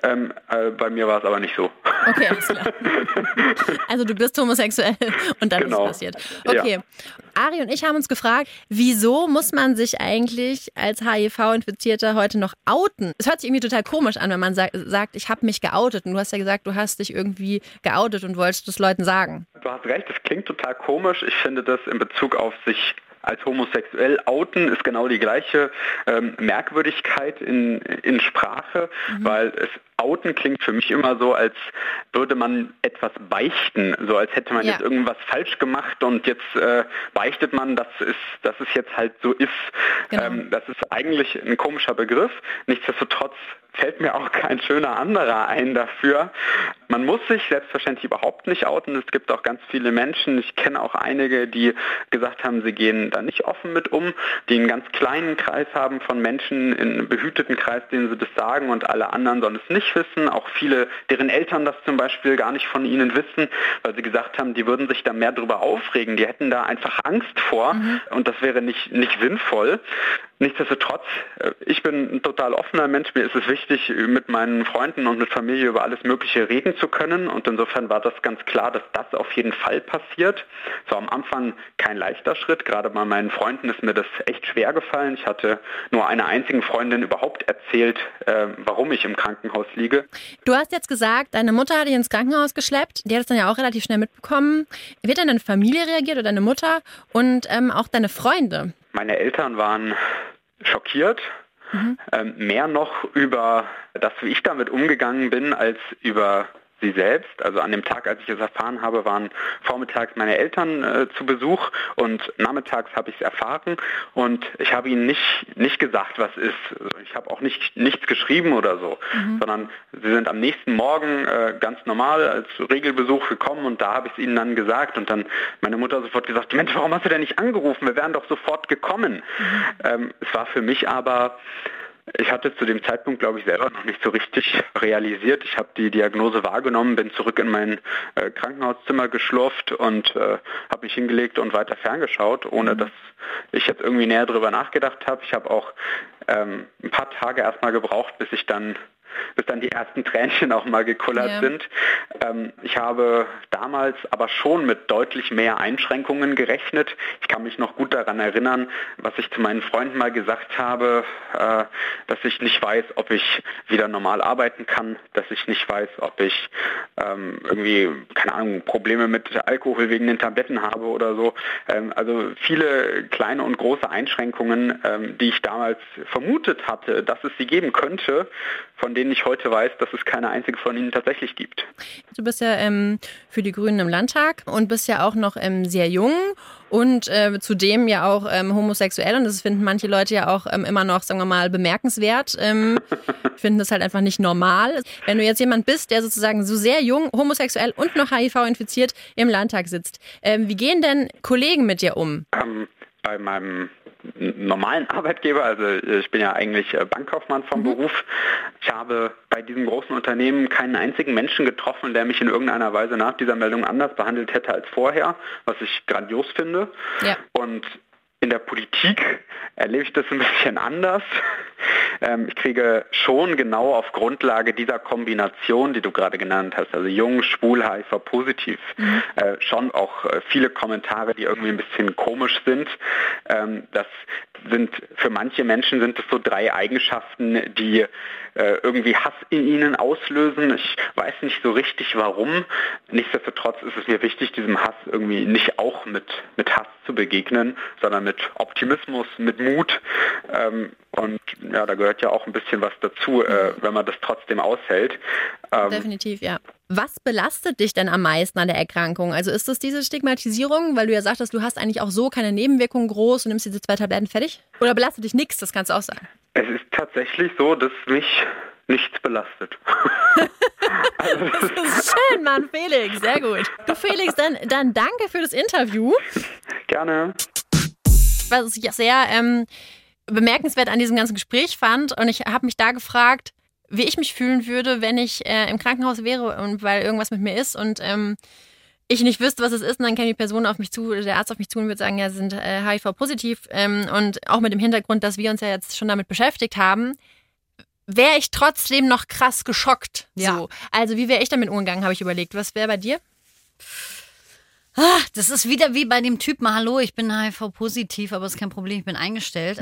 Speaker 12: Bei mir war es aber nicht so.
Speaker 4: Okay, alles klar. Also du bist homosexuell und dann ist es passiert. Okay. Ja. Ari und ich haben uns gefragt, wieso muss man sich eigentlich als HIV-Infizierter heute noch outen? Es hört sich irgendwie total komisch an, wenn man sagt, ich habe mich geoutet. Und du hast ja gesagt, du hast dich irgendwie geoutet und wolltest es Leuten sagen.
Speaker 12: Du hast recht, das klingt total komisch. Ich finde das in Bezug auf sich als homosexuell outen ist genau die gleiche Merkwürdigkeit in Sprache, weil es outen klingt für mich immer so, als würde man etwas beichten, so als hätte man jetzt irgendwas falsch gemacht und jetzt beichtet man, dass es jetzt halt so ist. Genau. Das ist eigentlich ein komischer Begriff. Nichtsdestotrotz fällt mir auch kein schöner anderer ein dafür. Man muss sich selbstverständlich überhaupt nicht outen. Es gibt auch ganz viele Menschen, ich kenne auch einige, die gesagt haben, sie gehen da nicht offen mit um, die einen ganz kleinen Kreis haben von Menschen, in einem behüteten Kreis, denen sie das sagen und alle anderen sollen es nicht wissen. Auch viele, deren Eltern das zum Beispiel gar nicht von ihnen wissen, weil sie gesagt haben, die würden sich da mehr drüber aufregen. Die hätten da einfach Angst vor und das wäre nicht sinnvoll. Nichtsdestotrotz, ich bin ein total offener Mensch. Mir ist es wichtig, mit meinen Freunden und mit Familie über alles Mögliche reden zu können. Und insofern war das ganz klar, dass das auf jeden Fall passiert. Es war am Anfang kein leichter Schritt. Gerade bei meinen Freunden ist mir das echt schwer gefallen. Ich hatte nur einer einzigen Freundin überhaupt erzählt, warum ich im Krankenhaus liege.
Speaker 4: Du hast jetzt gesagt, deine Mutter hat dich ins Krankenhaus geschleppt. Die hat es dann ja auch relativ schnell mitbekommen. Wie hat dann deine Familie reagiert oder deine Mutter und auch deine Freunde?
Speaker 12: Meine Eltern waren schockiert, mehr noch über das, wie ich damit umgegangen bin, als über sie selbst. Also an dem Tag, als ich es erfahren habe, waren vormittags meine Eltern zu Besuch und nachmittags habe ich es erfahren und ich habe ihnen nicht gesagt, was ist. Ich habe auch nichts geschrieben oder so, sondern sie sind am nächsten Morgen ganz normal als Regelbesuch gekommen und da habe ich es ihnen dann gesagt und dann meine Mutter sofort gesagt, Mensch, warum hast du denn nicht angerufen? Wir wären doch sofort gekommen. Es war für mich aber Ich hatte zu dem Zeitpunkt, glaube ich, selber noch nicht so richtig realisiert. Ich habe die Diagnose wahrgenommen, bin zurück in mein Krankenhauszimmer geschlurft und habe mich hingelegt und weiter ferngeschaut, ohne dass ich jetzt irgendwie näher drüber nachgedacht habe. Ich habe auch ein paar Tage erstmal gebraucht, bis dann die ersten Tränchen auch mal gekullert sind. Ich habe damals aber schon mit deutlich mehr Einschränkungen gerechnet. Ich kann mich noch gut daran erinnern, was ich zu meinen Freunden mal gesagt habe, dass ich nicht weiß, ob ich wieder normal arbeiten kann, dass ich nicht weiß, ob ich irgendwie, keine Ahnung, Probleme mit Alkohol wegen den Tabletten habe oder so. Also viele kleine und große Einschränkungen, die ich damals vermutet hatte, dass es sie geben könnte, von denen ich heute weiß, dass es keine einzige von ihnen tatsächlich gibt.
Speaker 4: Du bist ja für die Grünen im Landtag und bist ja auch noch sehr jung und zudem ja auch homosexuell, und das finden manche Leute ja auch immer noch, sagen wir mal, bemerkenswert. Finden das halt einfach nicht normal. Wenn du jetzt jemand bist, der sozusagen so sehr jung, homosexuell und noch HIV-infiziert im Landtag sitzt, wie gehen denn Kollegen mit dir um?
Speaker 12: Bei meinem normalen Arbeitgeber, also ich bin ja eigentlich Bankkaufmann vom Beruf. Ich habe bei diesem großen Unternehmen keinen einzigen Menschen getroffen, der mich in irgendeiner Weise nach dieser Meldung anders behandelt hätte als vorher, was ich grandios finde. Ja. Und in der Politik erlebe ich das ein bisschen anders. Ich kriege schon genau auf Grundlage dieser Kombination, die du gerade genannt hast, also jung, schwul, HIV-positiv, schon auch viele Kommentare, die irgendwie ein bisschen komisch sind. Das sind für manche Menschen sind es so 3 Eigenschaften, die irgendwie Hass in ihnen auslösen. Ich weiß nicht so richtig warum. Nichtsdestotrotz ist es mir wichtig, diesem Hass irgendwie nicht auch mit Hass zu begegnen, sondern mit Optimismus, mit Mut. Und ja, da gehört ja auch ein bisschen was dazu, wenn man das trotzdem aushält.
Speaker 4: Definitiv, ja. Was belastet dich denn am meisten an der Erkrankung? Also ist das diese Stigmatisierung, weil du ja sagtest, du hast eigentlich auch so keine Nebenwirkungen groß und nimmst diese 2 Tabletten fertig? Oder belastet dich nichts? Das kannst du auch sagen.
Speaker 12: Es ist tatsächlich so, dass mich nichts belastet.
Speaker 4: Also das ist schön, Mann, Felix. Sehr gut. Du, Felix, dann danke für das Interview.
Speaker 12: Gerne.
Speaker 4: Was ich sehr bemerkenswert an diesem ganzen Gespräch fand, und ich habe mich da gefragt, wie ich mich fühlen würde, wenn ich im Krankenhaus wäre und weil irgendwas mit mir ist und ich nicht wüsste, was es ist, und dann käme die Person auf mich zu, der Arzt auf mich zu und würde sagen, ja, sie sind HIV-positiv, und auch mit dem Hintergrund, dass wir uns ja jetzt schon damit beschäftigt haben, wäre ich trotzdem noch krass geschockt. Ja. So. Also wie wäre ich damit umgegangen, habe ich überlegt. Was wäre bei dir?
Speaker 5: Das ist wieder wie bei dem Typen, hallo, ich bin HIV-positiv, aber ist kein Problem, ich bin eingestellt.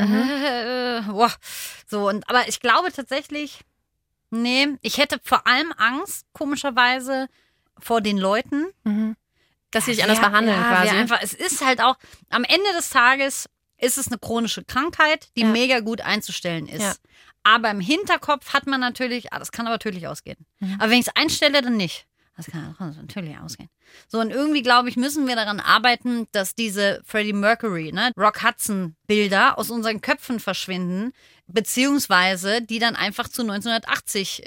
Speaker 5: So, aber ich glaube tatsächlich, nee, ich hätte vor allem Angst, komischerweise, vor den Leuten.
Speaker 4: Dass sie sich anders behandeln quasi.
Speaker 5: Einfach, es ist halt auch, am Ende des Tages ist es eine chronische Krankheit, die mega gut einzustellen ist. Ja. Aber im Hinterkopf hat man natürlich, das kann aber tödlich ausgehen. Aber wenn ich es einstelle, dann nicht. Das kann natürlich ausgehen. So, und irgendwie, glaube ich, müssen wir daran arbeiten, dass diese Freddie Mercury, Rock Hudson Bilder aus unseren Köpfen verschwinden, beziehungsweise die dann einfach zu 1980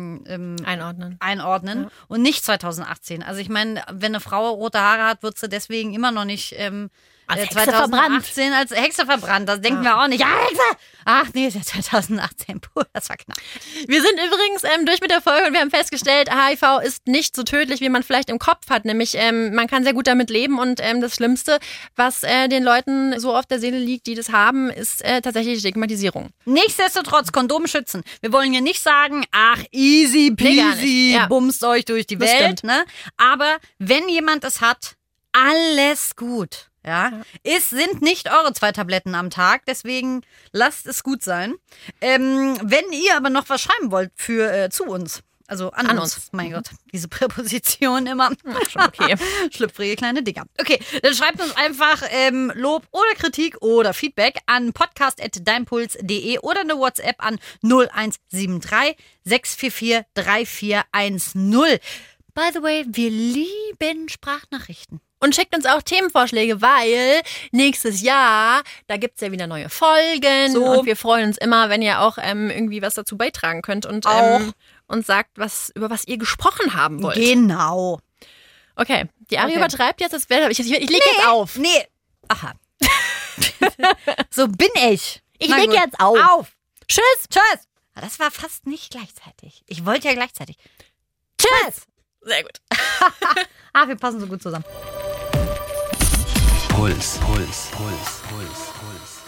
Speaker 5: einordnen und nicht 2018. Also ich meine, wenn eine Frau rote Haare hat, wird sie deswegen immer noch nicht
Speaker 4: als Hexe
Speaker 5: 2018
Speaker 4: verbrannt.
Speaker 5: als Hexe verbrannt. Das denken wir auch nicht. Ja, Hexe! Ach nee, 2018. Puh, das war knapp.
Speaker 4: Wir sind übrigens durch mit der Folge und wir haben festgestellt, HIV ist nicht so tödlich, wie man vielleicht im Kopf hat. Nämlich, man kann sehr gut damit leben und das Schlimmste, was den Leuten so auf der Seele liegt, die das haben, ist tatsächlich Stigmatisierung.
Speaker 5: Nichtsdestotrotz, Kondom schützen. Wir wollen hier nicht sagen, ach, easy peasy, bumst euch durch die Welt. Ne? Aber wenn jemand es hat, alles gut. Ja, es sind nicht eure 2 Tabletten am Tag, deswegen lasst es gut sein. Wenn ihr aber noch was schreiben wollt zu uns, also an uns. Mein Gott, diese Präposition immer.
Speaker 4: Schon okay.
Speaker 5: Schlüpfrige kleine Dinger. Okay, dann schreibt uns einfach Lob oder Kritik oder Feedback an podcast@deinpuls.de oder eine WhatsApp an 0173 644 3410. By the way, wir lieben Sprachnachrichten.
Speaker 4: Und schickt uns auch Themenvorschläge, weil nächstes Jahr, da gibt es ja wieder neue Folgen. So. Und wir freuen uns immer, wenn ihr auch irgendwie was dazu beitragen könnt und uns sagt, über was ihr gesprochen haben wollt.
Speaker 5: Genau.
Speaker 4: Okay, die Ari übertreibt jetzt. Ich lege jetzt auf.
Speaker 5: Nee. Aha. So bin ich.
Speaker 4: Ich lege jetzt auf.
Speaker 5: Tschüss. Tschüss. Das war fast nicht gleichzeitig. Ich wollte ja gleichzeitig. Tschüss. Sehr gut. Wir passen so gut zusammen.
Speaker 3: Puls.